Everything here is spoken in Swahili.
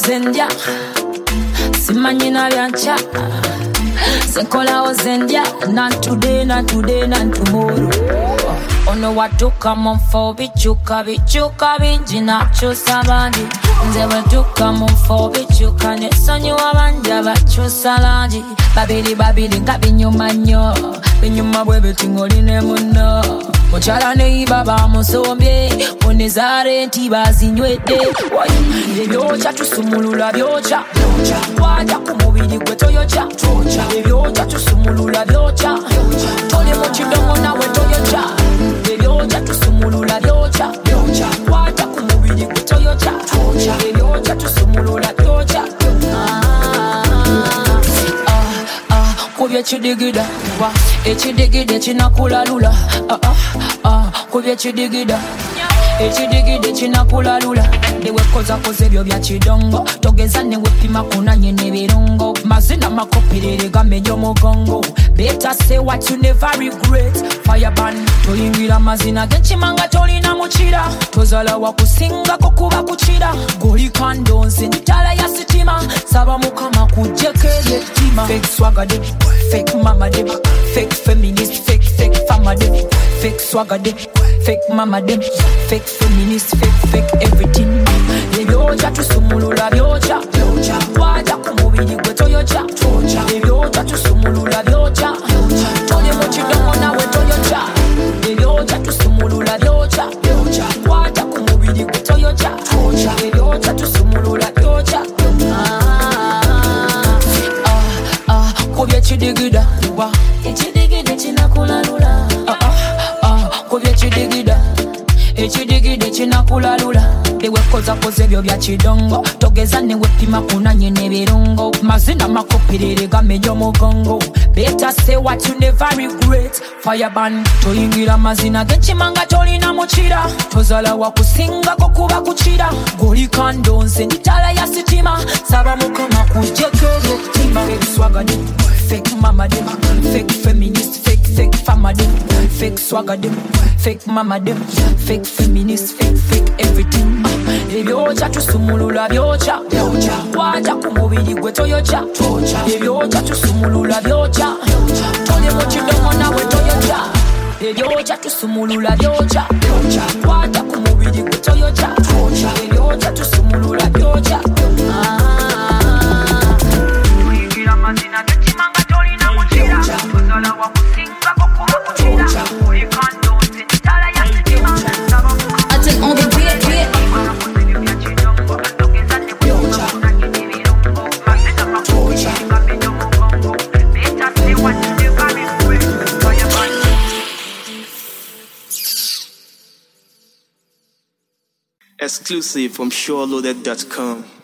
ozendya simanyina byancha sekola ozendya not today not tomorrow ono watuka mumfo bichuka bingi nakyusa bandi nze watuka mumfo bichuka nesonyi wabandi abakyusa langi babiri nga binyuma nnyo binyuma bwe bitingoline muno mukyala neiba bamusombye onezaare nti bazinywedde ebyokya tusumulula byokya waja ku mubiri gwe toyokya ebyokya tusumulula byokya toli mu kidomo nawe toyokya ebyokya tusumulula byokya waja ku mubiri gwe toyokya ebyokya tusumulula byokya kubye kidigida ekidigida kinakulalula kubye kidigida ekidigide kinakulalula newekozakoza ebyo bya kidongo togeza newepima kunanye nebirungo mazina makopirere gamenye omugongo better say what you never regret fireban toyingira mazina g'ekimanga tolina mukira tozala wakusingako kuba kukira goli kandonze nitala ya sitima saba mukama kujjeko ebyettima fake swagger de fake mama de fake feminist fake fama de fake swagger de fake mama de fake feminist fake everything ebyokya tusumulula byokya waja ku mubiri gwe toyokya ebyokya tusumulula byokya toli mu kidomo nawe toyokya ebyokya tusumulula byokya waja ku mubiri gwe toyokya ebyokya tusumulula byokya kubye kidigida ekidigida kinakulalula kubye kidigida ekidigide kinakulalula newekozakoza ebyo bya kidongo togeza newepima kunanye nebirungo mazina makopirere gamenye omugongo better say what you never regret fireban toyingira mazina g'ekimanga tolina mukira tozala wakusingako kuba kukira goli kandonze nitala ya sitima saba mukama kujjeko ebyettima fake swagger de fake mama de fake feminist fake fama de fake swagger de fake mama de fake feminist fake everything ebyokya tusumulula byokya waja ku mubiri gwe toyokya ebyokya tusumulula byokya toli mu kidomo nawe toyokya ebyokya tusumulula byokya waja ku mubiri gwe toyokya ebyokya tusumulula byokya toyingira mazina g'ekimanga tolina mukira tozala wakusingako kuba kukira oli kandonze nitala ya sitima saba on the beat. Exclusive from SureLoaded.com.